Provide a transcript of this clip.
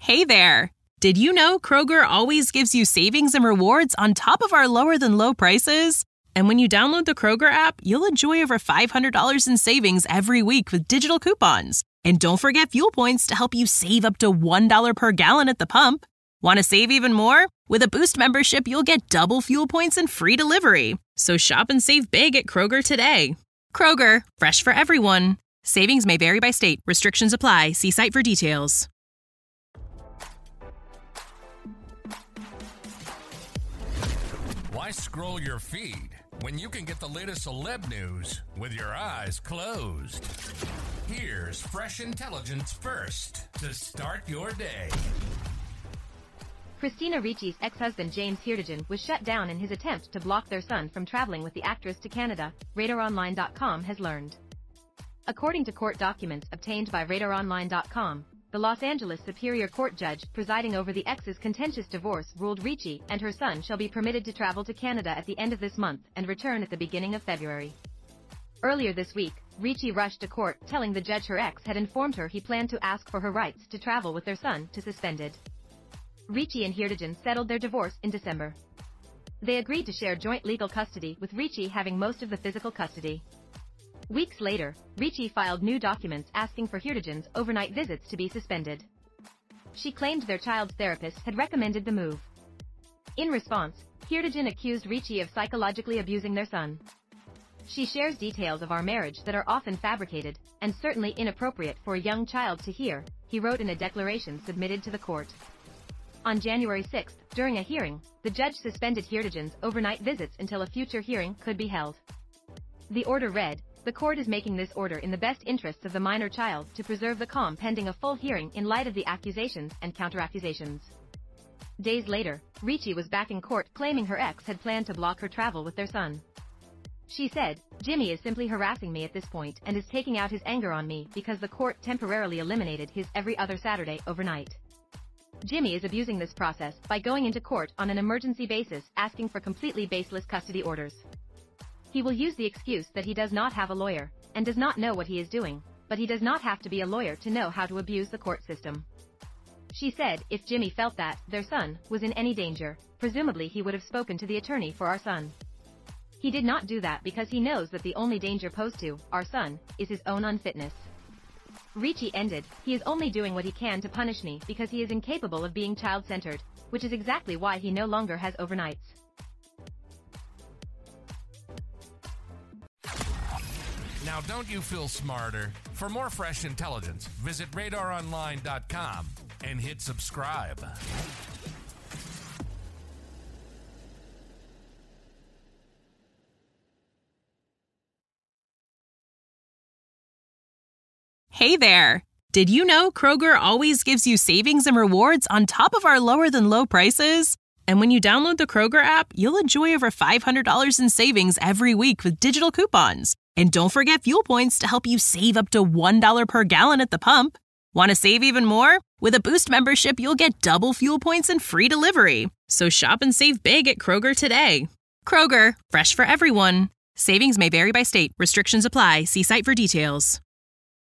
Hey there! Did you know Kroger always gives you savings and rewards on top of our lower-than-low prices? And when you download the Kroger app, you'll enjoy over $500 in savings every week with digital coupons. And don't forget fuel points to help you save up to $1 per gallon at the pump. Want to save even more? With a Boost membership, you'll get double fuel points and free delivery. So shop and save big at Kroger today. Kroger, fresh for everyone. Savings may vary by state. Restrictions apply. See site for details. Why scroll your feed when you can get the latest celeb news with your eyes closed? Here's fresh intelligence first to start your day. Christina Ricci's ex-husband James Hierdigen was shut down in his attempt to block their son from traveling with the actress to Canada, RadarOnline.com has learned. According to court documents obtained by RadarOnline.com, the Los Angeles Superior Court judge presiding over the ex's contentious divorce ruled Ricci and her son shall be permitted to travel to Canada at the end of this month and return at the beginning of February. Earlier this week, Ricci rushed to court telling the judge her ex had informed her he planned to ask for her rights to travel with their son to suspended. Ricci and Hierdigen settled their divorce in December. They agreed to share joint legal custody, with Ricci having most of the physical custody. Weeks later, Ricci filed new documents asking for Hierdigen's overnight visits to be suspended. She claimed their child's therapist had recommended the move. In response, Hierdigen accused Ricci of psychologically abusing their son. She shares details of our marriage that are often fabricated, and certainly inappropriate for a young child to hear, he wrote in a declaration submitted to the court. On January 6, during a hearing, the judge suspended Hierdigen's overnight visits until a future hearing could be held. The order read, "The court is making this order in the best interests of the minor child to preserve the calm pending a full hearing in light of the accusations and counteraccusations." Days later, Ricci was back in court claiming her ex had planned to block her travel with their son. She said, "Jimmy is simply harassing me at this point and is taking out his anger on me because the court temporarily eliminated his every other Saturday overnight. Jimmy is abusing this process by going into court on an emergency basis asking for completely baseless custody orders. He will use the excuse that he does not have a lawyer and does not know what he is doing, but he does not have to be a lawyer to know how to abuse the court system." She said if Jimmy felt that their son was in any danger, presumably he would have spoken to the attorney for our son. He did not do that because he knows that the only danger posed to our son is his own unfitness. Ricci ended, "He is only doing what he can to punish me because he is incapable of being child-centered, which is exactly why he no longer has overnights." Now, don't you feel smarter? For more fresh intelligence, visit RadarOnline.com and hit subscribe. Hey there! Did you know Kroger always gives you savings and rewards on top of our lower-than-low prices? And when you download the Kroger app, you'll enjoy over $500 in savings every week with digital coupons. And don't forget fuel points to help you save up to $1 per gallon at the pump. Want to save even more? With a Boost membership, you'll get double fuel points and free delivery. So shop and save big at Kroger today. Kroger, fresh for everyone. Savings may vary by state. Restrictions apply. See site for details.